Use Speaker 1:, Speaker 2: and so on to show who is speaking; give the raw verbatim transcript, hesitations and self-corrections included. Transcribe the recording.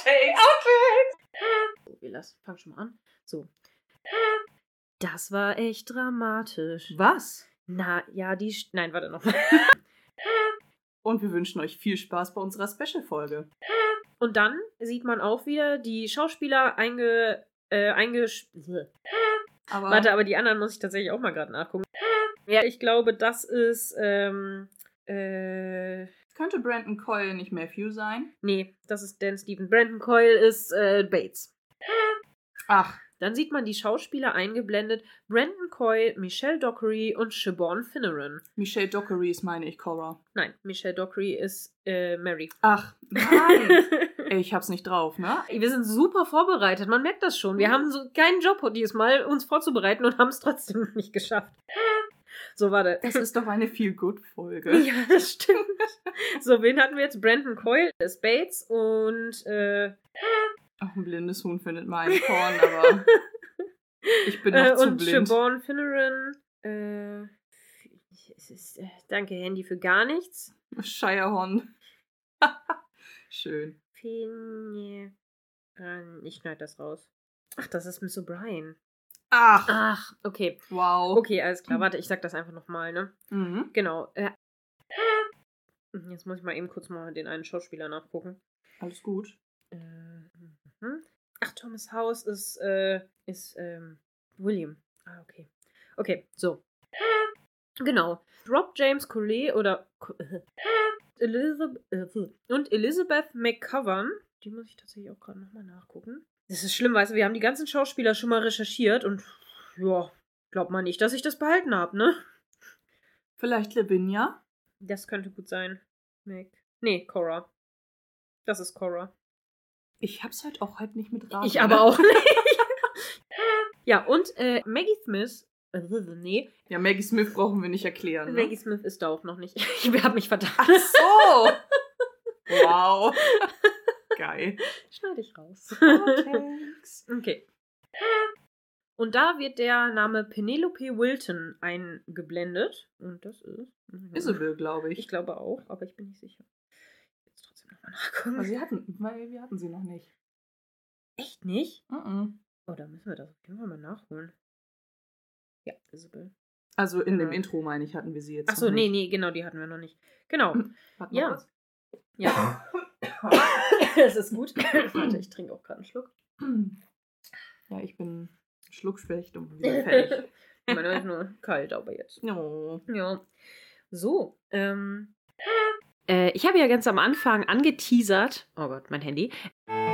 Speaker 1: Outtakes.
Speaker 2: Outtakes. So, wir lassen, fangen schon mal an. So. Das war echt dramatisch.
Speaker 1: Was?
Speaker 2: Na, ja, die... Sch- Nein, warte noch mal.
Speaker 1: Und wir wünschen euch viel Spaß bei unserer Special-Folge.
Speaker 2: Und dann sieht man auch wieder die Schauspieler einge... Äh, eingesch...
Speaker 1: Aber
Speaker 2: Warte, aber die anderen muss ich tatsächlich auch mal gerade nachgucken. Ja, ich glaube, das ist, ähm... Äh...
Speaker 1: könnte Brandon Coyle nicht Matthew sein?
Speaker 2: Nee, das ist Dan Stephen. Brandon Coyle ist äh, Bates.
Speaker 1: Ach,
Speaker 2: Dann sieht man die Schauspieler eingeblendet. Brandon Coyle, Michelle Dockery und Siobhan Finneran.
Speaker 1: Michelle Dockery ist, meine ich, Cora.
Speaker 2: Nein, Michelle Dockery ist äh, Mary.
Speaker 1: Ach, nein. Ey, ich hab's nicht drauf, ne?
Speaker 2: Wir sind super vorbereitet, man merkt das schon. Wir haben so keinen Job diesmal, uns vorzubereiten und haben es trotzdem nicht geschafft. So, warte.
Speaker 1: Das ist doch eine Feel-Good-Folge.
Speaker 2: Ja, das stimmt. So, wen hatten wir jetzt? Brandon Coyle, ist Bates und äh,
Speaker 1: Ach, ein blindes Huhn findet mein Korn, aber ich bin noch
Speaker 2: äh,
Speaker 1: zu
Speaker 2: und
Speaker 1: blind.
Speaker 2: Siobhan Finneran. Äh, es ist, äh, danke, Handy, für gar nichts.
Speaker 1: Shirehorn. Schön.
Speaker 2: Finneran. Ich schneide das raus. Ach, das ist Miss O'Brien.
Speaker 1: Ach,
Speaker 2: Ach, okay.
Speaker 1: wow.
Speaker 2: Okay, alles klar. Warte, ich sag das einfach nochmal, ne?
Speaker 1: Mhm.
Speaker 2: Genau. Äh, jetzt muss ich mal eben kurz mal den einen Schauspieler nachgucken.
Speaker 1: Alles gut.
Speaker 2: Äh, mhm. Ach, Thomas House ist, äh, ist, ähm, William. Ah, okay. Okay, so. Genau. Rob James Collet oder Elizabeth und Elizabeth McCovern. Die muss ich tatsächlich auch gerade nochmal nachgucken. Das ist schlimm, weißt du, wir haben die ganzen Schauspieler schon mal recherchiert und ja, glaubt man nicht, dass ich das behalten habe, ne?
Speaker 1: Vielleicht Lavinia?
Speaker 2: Das könnte gut sein. Mac. Nee, Cora. Das ist Cora.
Speaker 1: Ich hab's halt auch halt nicht mit Raten.
Speaker 2: Ich aber auch nicht. Ja, und äh, Maggie Smith. Äh, nee.
Speaker 1: Ja, Maggie Smith brauchen wir nicht erklären. Ne?
Speaker 2: Maggie Smith ist da auch noch nicht. Ich hab mich verdammt.
Speaker 1: Ach so! Wow. Geil.
Speaker 2: Schneide ich raus.
Speaker 1: Outtakes.
Speaker 2: Okay. Und da wird der Name Penelope Wilton eingeblendet. Und das ist...
Speaker 1: Isabel, glaube ich.
Speaker 2: Ich glaube auch, aber ich bin nicht sicher. Jetzt trotzdem nochmal nachgucken.
Speaker 1: Aber sie hatten, weil wir hatten sie noch nicht.
Speaker 2: Echt nicht?
Speaker 1: Mhm.
Speaker 2: Oh, da müssen wir das auf jeden Fall mal nachholen. Ja, Isabel.
Speaker 1: Also in dem
Speaker 2: Ja.
Speaker 1: Intro, meine ich, hatten wir sie jetzt
Speaker 2: Achso,
Speaker 1: noch
Speaker 2: nee,
Speaker 1: nicht.
Speaker 2: nee, genau, die hatten wir noch nicht. Genau.
Speaker 1: Warte
Speaker 2: Ja.
Speaker 1: mal kurz.
Speaker 2: Ja. Das ist gut. Warte, ich trinke auch gerade einen Schluck.
Speaker 1: Ja, ich bin schluckschwächt und wieder fertig.
Speaker 2: Meiner ist nur kalt, aber jetzt.
Speaker 1: Oh.
Speaker 2: Ja. So, ähm. Äh, ich habe ja ganz am Anfang angeteasert. Oh Gott, mein Handy.